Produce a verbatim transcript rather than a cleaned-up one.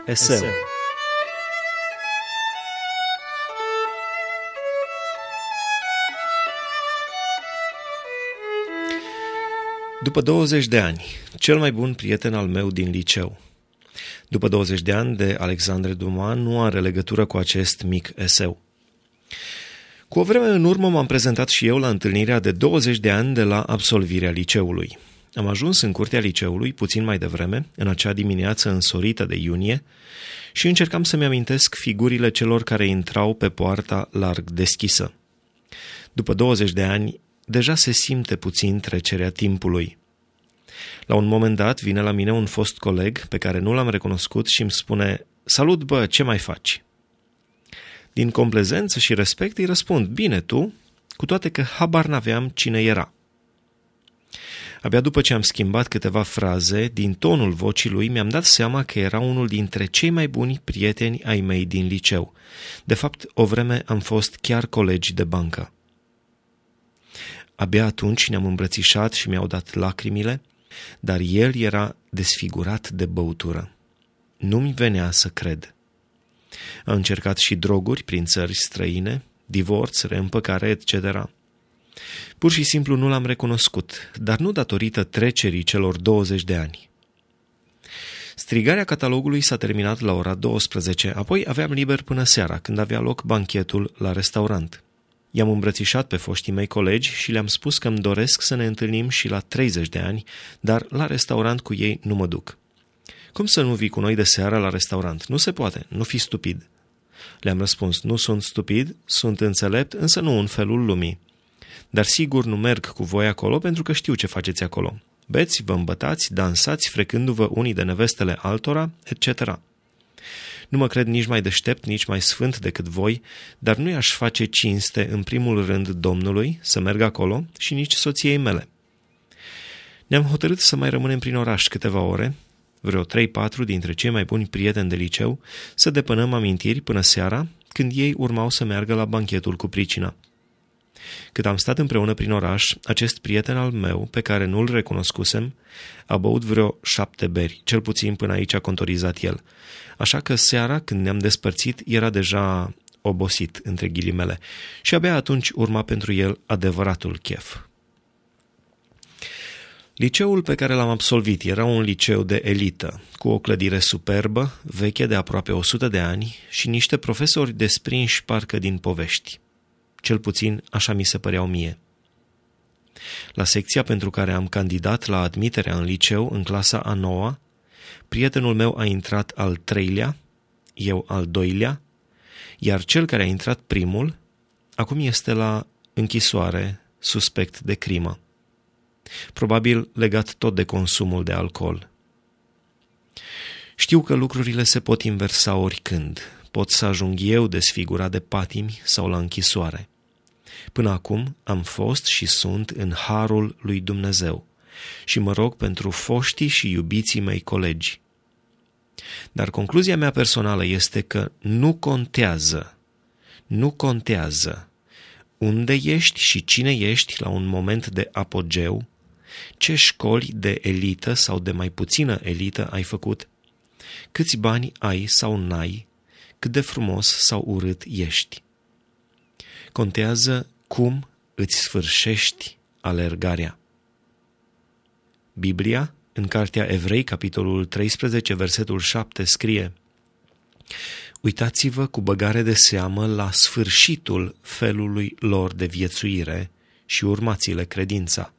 Eseu. După douăzeci de ani, cel mai bun prieten al meu din liceu. După douăzeci de ani de Alexandre Dumas nu are legătură cu acest mic eseu. Cu o vreme în urmă m-am prezentat și eu la întâlnirea de douăzeci de ani de la absolvirea liceului. Am ajuns în curtea liceului puțin mai devreme, în acea dimineață însorită de iunie, și încercam să-mi amintesc figurile celor care intrau pe poarta larg deschisă. După douăzeci de ani, deja se simte puțin trecerea timpului. La un moment dat vine la mine un fost coleg pe care nu l-am recunoscut și îmi spune: "Salut, bă, ce mai faci?" Din complezență și respect îi răspund: "Bine, tu?" cu toate că habar n-aveam cine era. Abia după ce am schimbat câteva fraze, din tonul vocii lui mi-am dat seama că era unul dintre cei mai buni prieteni ai mei din liceu. De fapt, o vreme am fost chiar colegi de bancă. Abia atunci ne-am îmbrățișat și mi-au dat lacrimile, dar el era desfigurat de băutură. Nu-mi venea să cred. A încercat și droguri prin țări străine, divorț, reîmpăcare, et cetera. Pur și simplu nu l-am recunoscut, dar nu datorită trecerii celor douăzeci de ani. Strigarea catalogului s-a terminat la ora douăsprezece, apoi aveam liber până seara, când avea loc banchetul la restaurant. I-am îmbrățișat pe foștii mei colegi și le-am spus că îmi doresc să ne întâlnim și la treizeci de ani, dar la restaurant cu ei nu mă duc. "Cum să nu vii cu noi de seară la restaurant? Nu se poate, nu fi stupid." Le-am răspuns: "Nu sunt stupid, sunt înțelept, însă nu în felul lumii. Dar sigur nu merg cu voi acolo pentru că știu ce faceți acolo. Beți, vă îmbătați, dansați, frecându-vă unii de nevestele altora, et cetera. Nu mă cred nici mai deștept, nici mai sfânt decât voi, dar nu i-aș face cinste în primul rând Domnului să merg acolo și nici soției mele." Ne-am hotărât să mai rămânem prin oraș câteva ore, vreo trei-patru dintre cei mai buni prieteni de liceu, să depănăm amintiri până seara, când ei urmau să meargă la banchetul cu pricina. Cât am stat împreună prin oraș, acest prieten al meu, pe care nu-l recunoscusem, a băut vreo șapte beri, cel puțin până aici a contorizat el. Așa că seara, când ne-am despărțit, era deja obosit, între ghilimele, și abia atunci urma pentru el adevăratul chef. Liceul pe care l-am absolvit era un liceu de elită, cu o clădire superbă, veche de aproape o sută de ani și niște profesori desprinși parcă din povești. Cel puțin așa mi se păreau mie. La secția pentru care am candidat la admiterea în liceu, în clasa a noua, prietenul meu a intrat al treilea, eu al doilea, iar cel care a intrat primul, acum este la închisoare, suspect de crimă. Probabil legat tot de consumul de alcool. Știu că lucrurile se pot inversa oricând. Pot să ajung eu desfigurat de patimi sau la închisoare. Până acum am fost și sunt în harul lui Dumnezeu și mă rog pentru foștii și iubiții mei colegi. Dar concluzia mea personală este că nu contează, nu contează unde ești și cine ești la un moment de apogeu, ce școli de elită sau de mai puțină elită ai făcut, câți bani ai sau n-ai, cât de frumos sau urât ești. Contează cum îți sfârșești alergarea. Biblia, în cartea Evrei, capitolul treisprezece, versetul șapte, scrie: "Uitați-vă cu băgare de seamă la sfârșitul felului lor de viețuire și urmați-le credința."